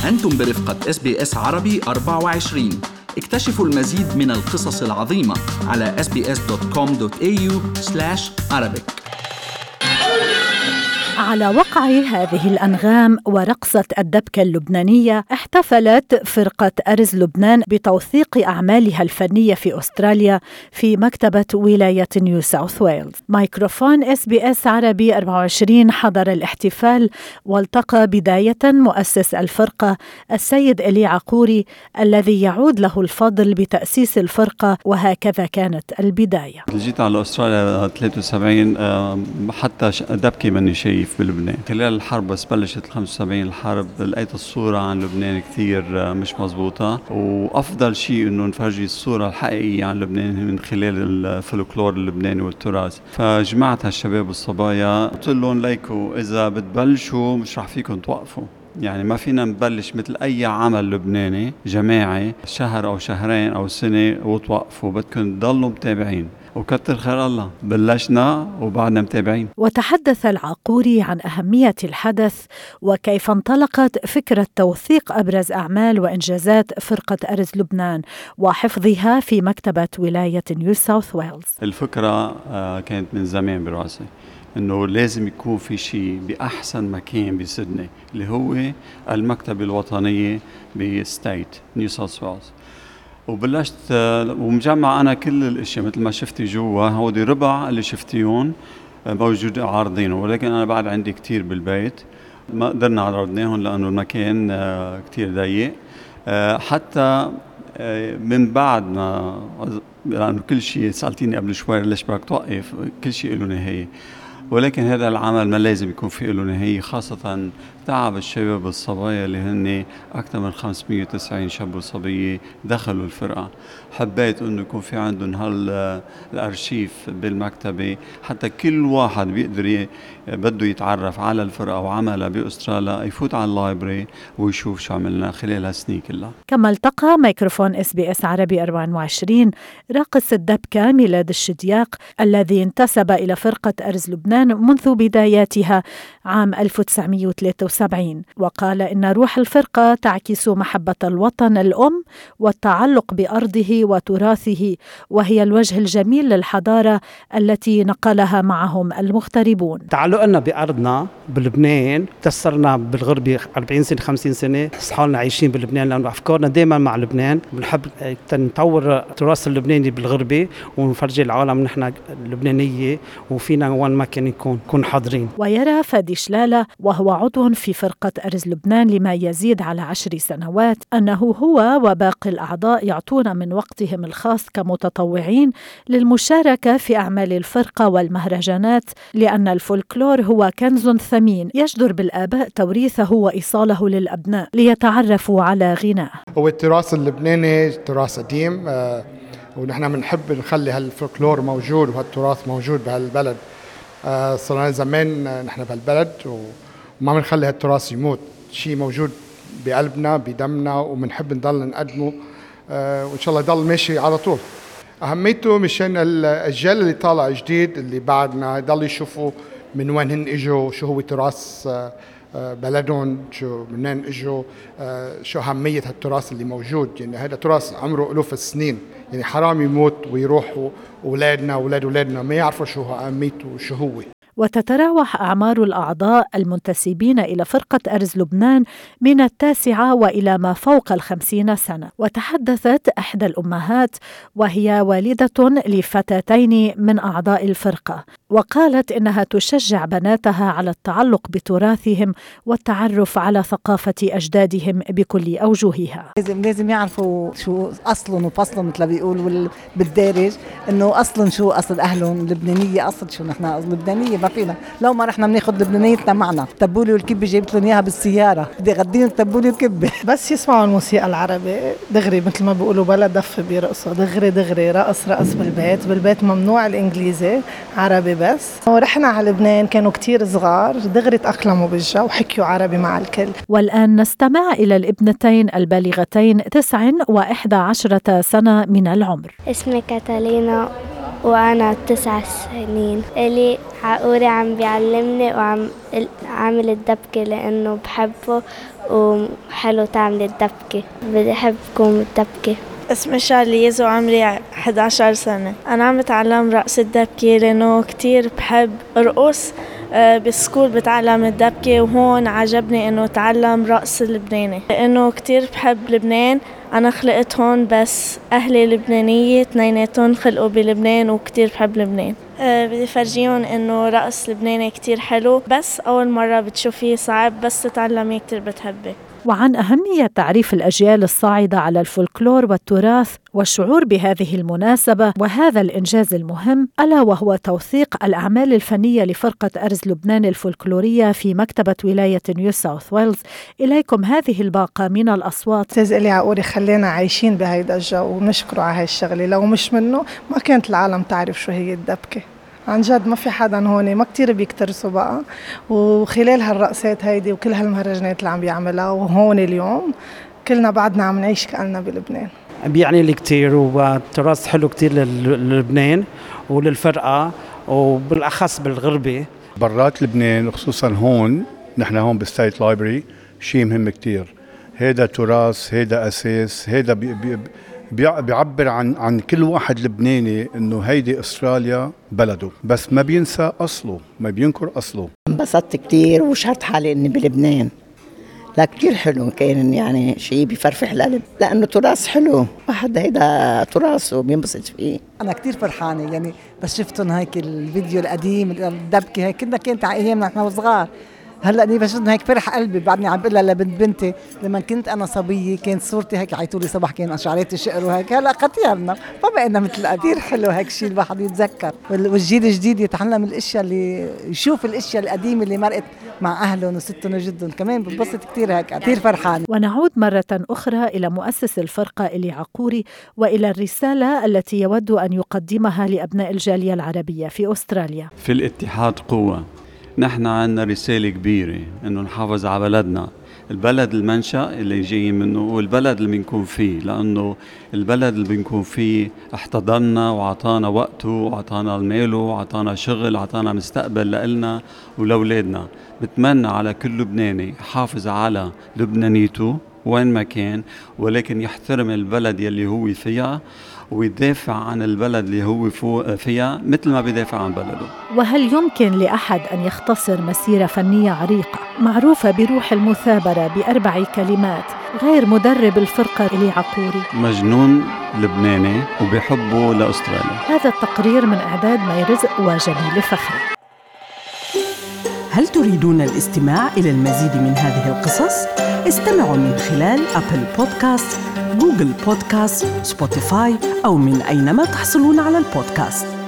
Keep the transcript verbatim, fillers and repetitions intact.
أنتم برفقة إس بي إس عربي أربعة وعشرين. اكتشفوا المزيد من القصص العظيمة على إس بي إس دوت كوم دوت إيه يو سلاش عربيك. على وقع هذه الأنغام ورقصة الدبكة اللبنانية، احتفلت فرقة أرز لبنان بتوثيق أعمالها الفنية في أستراليا في مكتبة ولاية نيو ساوث ويلز. ميكروفون إس بي إس عربي أربعة وعشرين حضر الاحتفال والتقى بداية مؤسس الفرقة السيد إلي عقوري الذي يعود له الفضل بتأسيس الفرقة، وهكذا كانت البداية. جيت على أستراليا ثلاثة وسبعين، حتى دبكة مني شيء بلبنان. خلال الحرب بس بلشت خمسة وسبعين الحرب، لقيت الصورة عن لبنان كتير مش مزبوطة، وأفضل شيء إنه نفرجي الصورة الحقيقية عن لبنان من خلال الفولكلور اللبناني والتراث. فجمعت هالشباب والصبايا، قلت لهم ليكو إذا بتبلشوا مش رح فيكم توقفوا، يعني ما فينا نبلش مثل أي عمل لبناني جماعي شهر أو شهرين أو سنة وتوقفوا، بدكم تضلوا متابعين، وكتر خير الله بلشنا وبعدنا متابعين. وتحدث العقوري عن أهمية الحدث وكيف انطلقت فكرة توثيق أبرز أعمال وإنجازات فرقة أرز لبنان وحفظها في مكتبة ولاية نيو ساوث ويلز. الفكرة كانت من زمان براسي إنه لازم يكون في شيء بأحسن مكان بسيدني اللي هو المكتبة الوطنية بستيت نيو ساوث ويلز. وبلشت ومجمع أنا كل الأشياء مثل ما شفتي جوا، هودي ربع اللي شفتيون موجود عارضينه، ولكن أنا بعد عندي كتير بالبيت ما قدرنا عرضناهم لأنه المكان كتير ضيق. حتى من بعد ما، لأنه كل شيء سألتيني قبل شوي ليش بدك توقف، كل شيء له نهاية، ولكن هذا العمل ما لازم يكون فيه له نهاية، خاصة تعب الشباب والصبايا اللي هن أكثر من خمسمية وتسعين شاب وصبية دخلوا الفرقة. حبيت إنه يكون في عندهم هالأرشيف بالمكتبة، حتى كل واحد بيقدر بده يتعرف على الفرقة وعملها بأستراليا يفوت على اللايبرري ويشوف شو عملنا خلال هالسنين كلها. كما التقى ميكروفون إس بي إس عربي أربعة وعشرين راقص الدبكة ميلاد الشدياق الذي انتسب إلى فرقة أرز لبنان منذ بداياتها عام ألف وتسعمية وثلاثة وسبعين، وقال إن روح الفرقة تعكس محبة الوطن الأم والتعلق بأرضه وتراثه، وهي الوجه الجميل للحضارة التي نقلها معهم المغتربون. تعلقنا بأرضنا بلبنان تسرنا بالغربة أربعين سنة خمسين سنة، صحالنا عايشين بلبنان لأنه أفكارنا دائما مع لبنان. بنحب نطور التراث اللبناني بالغربة ونفرجي العالم نحن اللبنانية وفينا وين ما كان يكون نكون حاضرين. ويرى فادي شلالة وهو عضو في فرقة أرز لبنان لما يزيد على عشر سنوات أنه هو وباقي الأعضاء يعطون من وقتهم الخاص كمتطوعين للمشاركة في أعمال الفرقة والمهرجانات، لأن الفولكلور هو كنز ثمين يجدر بالآباء توريثه وإيصاله للأبناء ليتعرفوا على غناه. هو التراث اللبناني تراث قديم، آه ونحن بنحب نخلي هالفولكلور موجود وهالتراث موجود بهالبلد. آه صرنا زمان نحن بهالبلد وما بنخلي هالتراث يموت، شيء موجود بقلبنا بدمنا وبنحب نضل نقدمه، آه وإن شاء الله يضل ماشي على طول. أهميته مشان الأجيال اللي طالع جديد اللي بعدنا يضل يشوفوا من وين هن إجوا، شو هو تراث بلدهم، شو منين إجوا، شو أهمية هالتراث اللي موجود. يعني هذا تراث عمره ألوف السنين، يعني حرام يموت ويروحوا أولادنا وأولاد أولادنا ما يعرفوا شو أهميته وشو هو. وتتراوح أعمار الأعضاء المنتسبين إلى فرقة أرز لبنان من التاسعة وإلى ما فوق الخمسين سنة. وتحدثت إحدى الأمهات وهي والدة لفتاتين من أعضاء الفرقة، وقالت إنها تشجع بناتها على التعلق بتراثهم والتعرف على ثقافة أجدادهم بكل أوجهها. لازم لازم يعرفوا شو أصلهم وفصلهم مثل بيقولوا بالدارج، إنه أصلهم شو أصل أهلهم لبنانية، أصل شو نحن لبنانية ما فينا لو ما رحنا بناخد لبنانيتنا معنا. تبولي والكبة جايبت لهم إياها بالسيارة، بدي أغديهم تبولي والكبة. بس يسمعوا الموسيقى العربي دغري مثل ما بيقولوا بلا دف بيرقصوا، دغري دغري رقص رقص بالبيت. بالبيت ممنوع الإنجليزي، عربي بس. ورحنا على لبنان كانوا كتير صغار، دغري تأقلموا بالجو وحكيوا عربي مع الكل. والآن نستمع إلى الابنتين البالغتين تسع وإحدى عشرة سنة من العمر. اسمي كاتالينا وأنا تسع سنين. إلي عقوري عم بيعلمني وعم عامل الدبكة لأنه بحبه وبحب حلو تعمل الدبكة. بدي أحبكم الدبكة. اسمي شارليز وعمري إحدى عشرة سنة. أنا عم بتعلم رقص الدبكة لأنه كتير بحب أرقص. بالسكول بتعلم الدبكة وهون عجبني إنه تعلم رقص اللبناني لأنه كتير بحب لبنان. أنا خلقت هون بس أهلي لبنانية اثنيناتهم خلقوا بلبنان وكتير بحب لبنان. أه بدي فرجيهم إنه رقص لبناني كتير حلو بس أول مرة بتشوفيه صعب بس تتعلميه كتير بتحبه. وعن أهمية تعريف الأجيال الصاعدة على الفولكلور والتراث والشعور بهذه المناسبة وهذا الإنجاز المهم ألا وهو توثيق الأعمال الفنية لفرقة أرز لبنان الفولكلورية في مكتبة ولاية نيو ساوث ويلز. إليكم هذه الباقة من الأصوات. أستاذ إلي عقوري خلينا عايشين بهيدا الجو ونشكره على هاي الشغلة. لو مش منه ما كانت العالم تعرف شو هي الدبكة. عن جد ما في حدا هون ما كتير بيكترسوا بقى. وخلال هالرقصات هيدي وكل هالمهرجانات اللي عم بيعملها وهون اليوم كلنا بعدنا عم نعيش كأننا بلبنان. بيعني لي كتير والتراث حلو كتير للبنان وللفرقة وبالأخص بالغربة برات لبنان وخصوصا هون. نحن هون بالستيت لايبرري شيء مهم كتير. هيدا تراث، هيدا أساس، هيدا بي بي بيعبر عن عن كل واحد لبناني انه هيدي استراليا بلده بس ما بينسى اصله، ما بينكر اصله. انبسطت كتير وشعرت حالي اني بلبنان. لا كتير حلو كان يعني شيء بيفرفح القلب لانه تراث حلو. واحد هيدا تراثه بينبسط فيه. انا كتير فرحانه يعني بس شفتهم هيك الفيديو القديم الدبكه هيك كنا كانت على ايامنا احنا وصغار. هلا اني بشوفهم هيك فرح قلبي. بعدني عم بقولها لبنت بنتي لما كنت انا صبيه كانت صورتي هيك عيطولي صباح كان شعراتي شقر وهيك. هلا ختيرنا ما بقينا مثل كثير حلو هيك شيء الواحد يتذكر والجيل الجديد يتعلم الاشياء اللي يشوف الاشياء القديمه اللي مرقت مع اهلهم وستهم وجدهم. كمان بنبسط كثير هيك كثير فرحان. ونعود مره اخرى الى مؤسس الفرقه إلي عقوري والى الرساله التي يود ان يقدمها لابناء الجاليه العربيه في استراليا. في الاتحاد قوه. نحن عندنا رسالة كبيرة إنه نحافظ على بلدنا، البلد المنشأ اللي جاي منه والبلد اللي بنكون فيه، لأنه البلد اللي بنكون فيه احتضننا وعطانا وقته وعطانا الماله وعطانا شغل وعطانا مستقبل لإلنا ولأولادنا. بتمنى على كل لبناني يحافظ على لبنانيته وين ما كان ولكن يحترم البلد يلي هو فيها ويدافع عن البلد اللي هو فيها مثل ما بيدافع عن بلده. وهل يمكن لأحد أن يختصر مسيرة فنية عريقة معروفة بروح المثابرة بأربع كلمات غير مدرب الفرقة إلي عقوري؟ مجنون لبناني وبيحبه لأستراليا. هذا التقرير من إعداد مي رزق وجميل فخري. هل تريدون الاستماع إلى المزيد من هذه القصص؟ استمعوا من خلال أبل بودكاست، جوجل بودكاست، سبوتيفاي أو من أينما تحصلون على البودكاست.